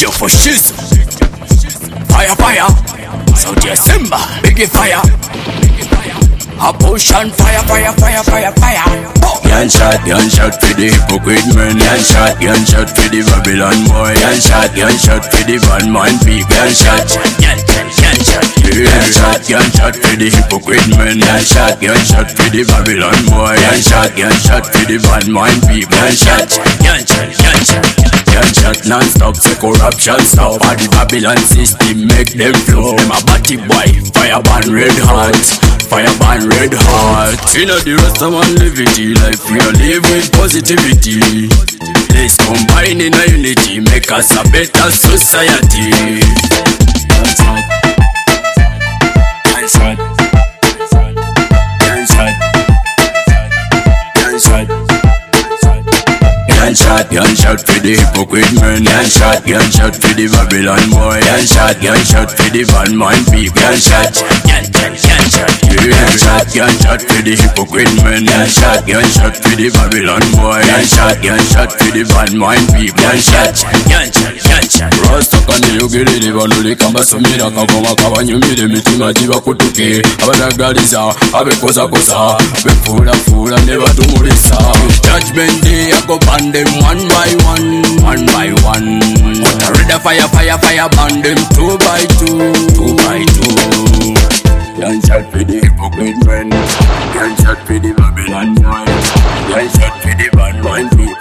Big up for shiz. Fire, fire. South your Simba. Biggie fire. A push and fire, fire, fire, fire, fire. Gunshot for the hypocrite man. Gunshot for the Babylon boy. Gunshot for the bad man people. Gunshot for the hypocrite man. Gunshot for the Babylon boy. Gunshot for the bad man people. Gunshot non-stop, say corruption stop. All the Babylon system make them flow. Them a batty boy, fire burn red hot. Fire burn red hot. You know the rest of man living life, we are live with positivity. Let's combine in a unity, make us a better society. Gunshot. Gunshot. Gunshot. Gunshot. Gunshot for the hypocrite man. Gunshot for the Babylon boy. Gunshot for the bad man people. Gunshot for the hypocrite man. Gunshot for the Babylon boy. Gunshot for the bad man people. Rasta kaniyogere libanule kamba somira kagoma kabanyumire mitima gibakutuke abadagaliza abekozakoza abefulafula ne batumulisa. Judgment day I go ban them one by one, one by one. What a red fire, fire, fire, ban them two by two, two by two. Gunshot for the hypocrite man. Gunshot for the Babylon boy. Gunshot for the bad man people.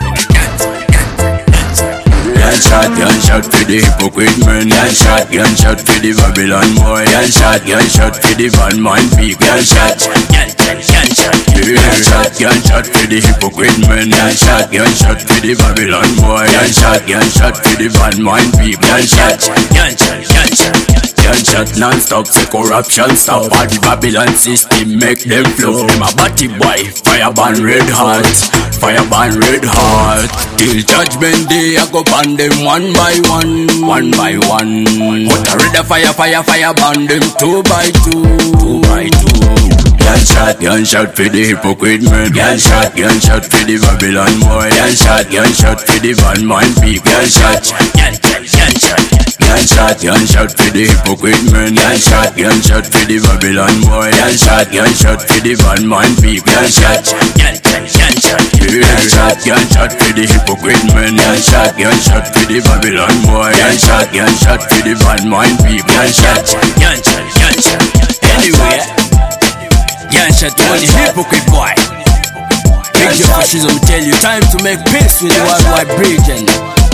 Gunshot for the hypocrite man. Gunshot for the Babylon boy. Gunshot for the bad man people. Gunshot for the hypocrite man. Gunshot for the Babylon boy. Gunshot for the bad man people. Gunshot non-stop, say corruption stop. All the Babylon system make them flow. Them a batty boy, fire burn red hot. Fire burn red hot. Till judgment day I go ban them one by one, one by one. What a red fire, fire, fire, ban them two by two, two by two. Gunshot for the hypocrite man. Gunshot for the Babylon boy. Gunshot for the bad man people. Gunshot for the hypocrite man. Gunshot for the Babylon boy. Gunshot for the bad man people. Gunshot for the hypocrite man. Gunshot for the Babylon boy. Gunshot for the bad man people. Anyway, gunshot for the hypocrite boy. Big your fascism, tell you time to make peace with the worldwide region.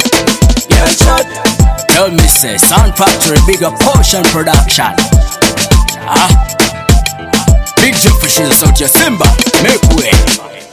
Tell me say, Sound Factory, bigger portion production. Big your fascism, South your Simba, make way.